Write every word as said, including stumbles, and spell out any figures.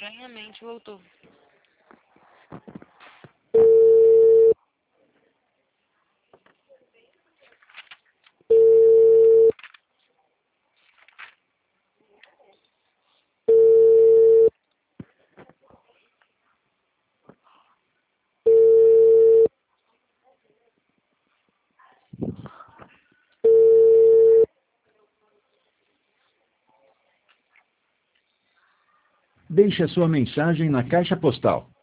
Estranhamente voltou. Deixe a sua mensagem na caixa postal